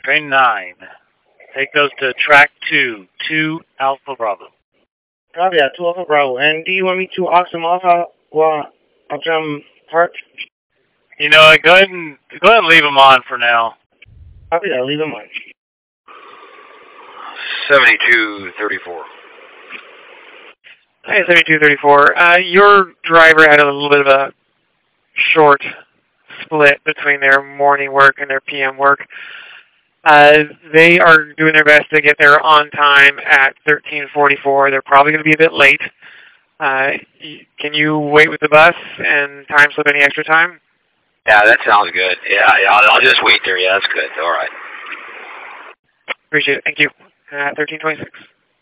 Train 9. Take those to track 2 Alpha Bravo. Copy that, 2 Alpha Bravo. And do you want me to aux them off while I'll jump parked? You know what, go ahead and leave them on for now. Copy that, leave them on. 7234. Hey, 7234. Your driver had a little bit of a short split between their morning work and their PM work. They are doing their best to get there on time at 13:44. They're probably going to be a bit late. Can you wait with the bus and time slip any extra time? Yeah, that sounds good. Yeah, I'll just wait there. Yeah, that's good. All right. Appreciate it. Thank you. 13:26.